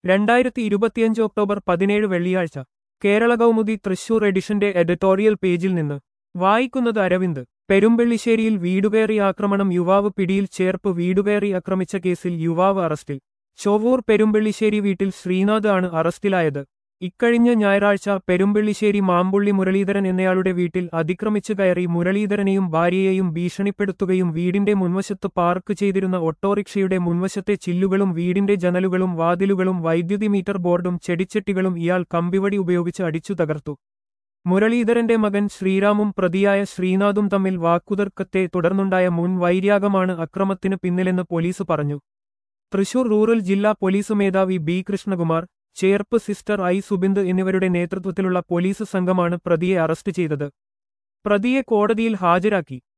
2025 October 17 വെള്ളിയാഴ്ച കേരള കൗമുദി തൃശൂർ എഡിഷന്റെ editorial പേജിൽ നിന്ന് വായിക്കുന്നത് അരവിന്ദ്. പെരുമ്പള്ളിശ്ശേരിയിൽ വീടുകയറി ആക്രമണം, യുവാവ് പിടിയിൽ. ചേർപ്പ് വീടുകയറി ആക്രമിച്ച കേസിൽ യുവാവ് അറസ്റ്റിൽ. ചൊവ്വൂർ പെരുമ്പള്ളിശ്ശേരി വീട്ടിൽ ശ്രീനാഥ് ആണ് അറസ്റ്റിലായത്. ഇക്കഴിഞ്ഞ ഞായറാഴ്ച പെരുമ്പള്ളിശ്ശേരി മാമ്പുള്ളി മുരളീധരൻ എന്നയാളുടെ വീട്ടിൽ അതിക്രമിച്ചു കയറി മുരളീധരനെയും ഭാര്യയെയും ഭീഷണിപ്പെടുത്തുകയും വീടിന്റെ മുൻവശത്ത് പാർക്ക് ചെയ്തിരുന്ന ഓട്ടോറിക്ഷയുടെ മുൻവശത്തെ ചില്ലുകളും വീടിന്റെ ജനലുകളും വാതിലുകളും വൈദ്യുതി മീറ്റർ ബോർഡും ചെടിച്ചട്ടികളും ഇയാൾ കമ്പിവടി ഉപയോഗിച്ച് അടിച്ചു തകർത്തു. മുരളീധരന്റെ മകൻ ശ്രീറാമും പ്രതിയായ ശ്രീനാഥും തമ്മിൽ വാക്കുതർക്കത്തെ തുടർന്നുണ്ടായ മുൻ വൈരാഗ്യമാണ് അക്രമത്തിന് പിന്നിലെന്ന് പോലീസ് പറഞ്ഞു. തൃശൂർ റൂറൽ ജില്ലാ പോലീസ് മേധാവി ബി കൃഷ്ണകുമാർ, ചേർപ്പ് സിസ്റ്റർ ഐ സുബിന്ദ് എന്നിവരുടെ നേതൃത്വത്തിലുള്ള പോലീസ് സംഘമാണ് പ്രതിയെ അറസ്റ്റ് ചെയ്തത്. പ്രതിയെ കോടതിയിൽ ഹാജരാക്കി.